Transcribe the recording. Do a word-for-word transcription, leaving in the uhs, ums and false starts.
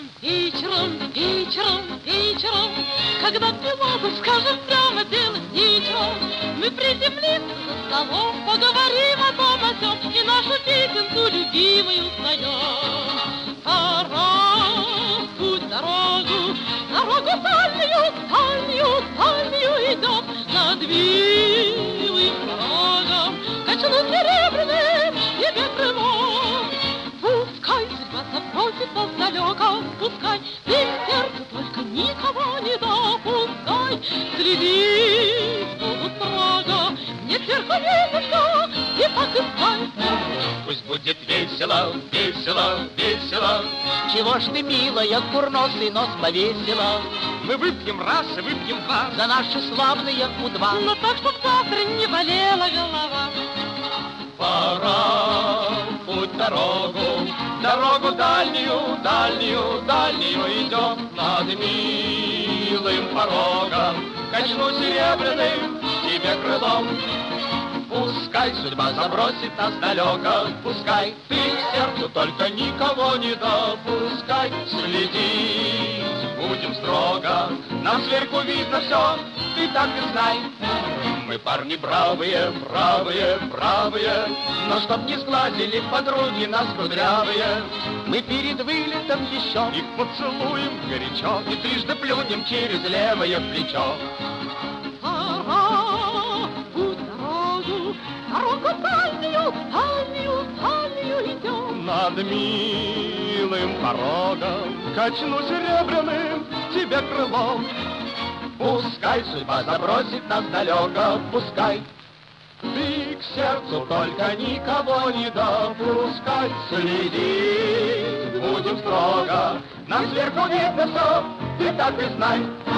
вечером, вечером, вечером, когда пилоту скажем прямо делать нечего, мы приземлимся за столом, поговорим о том о сём и нашу песенку любимую споем. Пора в путь дорогу, дорогу дальнюю, дальнюю, дальнюю идем, над милым порогом качнут серебряным тебе крылом. Пускай судьба запросит нас далеко, пускай ты к сердцу только никого не допускай. Следить будут строго, не сверху низко, и так и знай. Пусть будет весело, весело, весело. Чего ж ты, милая, курносый нос повесила? Мы выпьем раз и выпьем два за наши славные У-два. Но так, чтоб завтра не болела голова. Пора в путь дорогу, дорогу дальнюю, дальнюю, дальнюю идем. Над милым порогом качну серебряным тебе крылом. Пускай судьба забросит нас далеко, пускай ты к сердцу только никого не допускай. Следить будем строго, нам сверху видно все, ты так и знай. Мы парни бравые, бравые, бравые, но чтоб не сглазили подруги нас кудрявые, мы перед вылетом еще их поцелуем горячо и трижды плюнем через левое плечо. Дорогу дальнюю, дальнюю, дальнюю идем. Над милым порогом качну серебряным тебе крылом. Пускай судьба забросит нас далеко, пускай ты к сердцу только никого не допускай. Следить будем строго, нам сверху видно все, ты так и знай.